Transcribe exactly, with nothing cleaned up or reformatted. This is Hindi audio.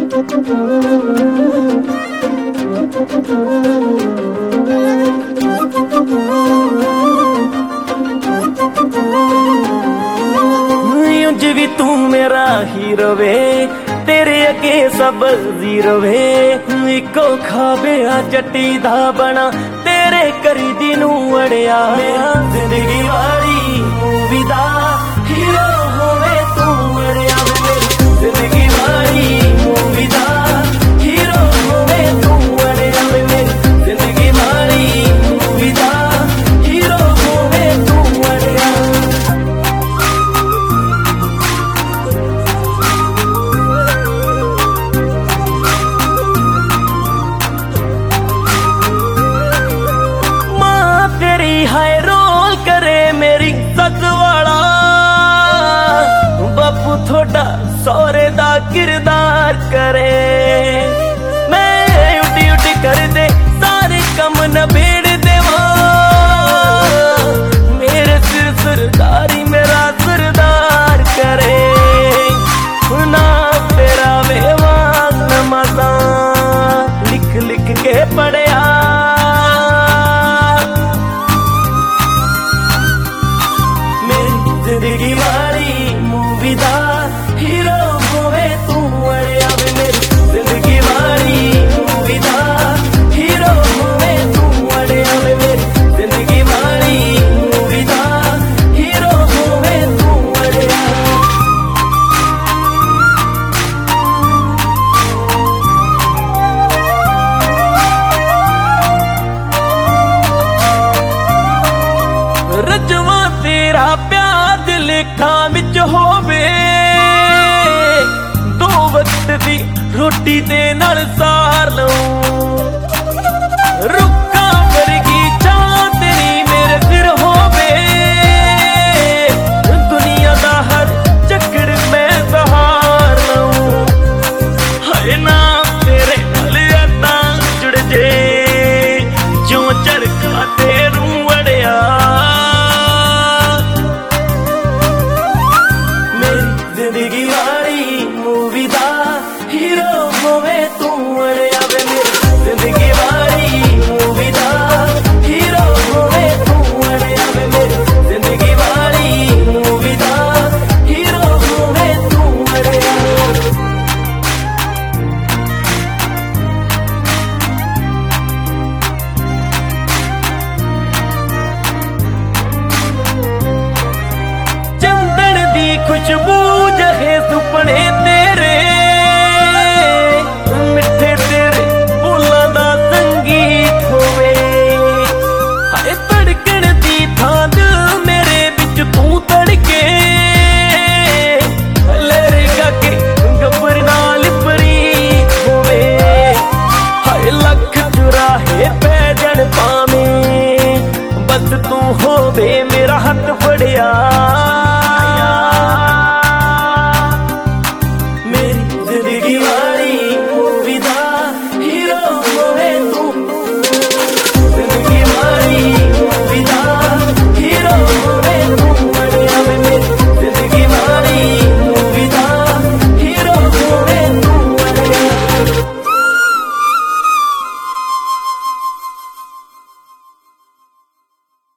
ਉਂਝ ਵੀ तू मेरा हीरो वे, तेरे अगे सब जीरो वे। इको खाबे आ जट्टी दा बना, तेरे करी दी नू अड़िया। जिंदगी वाली मूवी दा हीरो होवे तू अड़िया। जिंदगी वाली मूवी दा हीरो होवे तू अड़िया। जिंदगी वाली मूवी दा हीरो होवे तू अड़िया। हाय रोल करे मेरी सच वाला, बापू थोड़ा सौरे दा किरदार करे। मैं उठी उठी कर दे सारे कम नबेड़ देवा, मेरे सिर सरदारी मेरा सरदार करे। ना तेरा बेवाग नमाज़ा लिख लिख के पढ़िया। जिंदगी वाली मूवी दा हीरो होवे तू अड़िया। मेरी जिंदगी वाली मूवी दा हीरो होवे तू अड़िया। मेरी जिंदगी वाली मूवी दा हीरो होवे तू अड़िया। रजवा तेरा प्यार लेखा विच होवे, दो वक्त दी रोटी दे नाल सार लऊं। रुक्का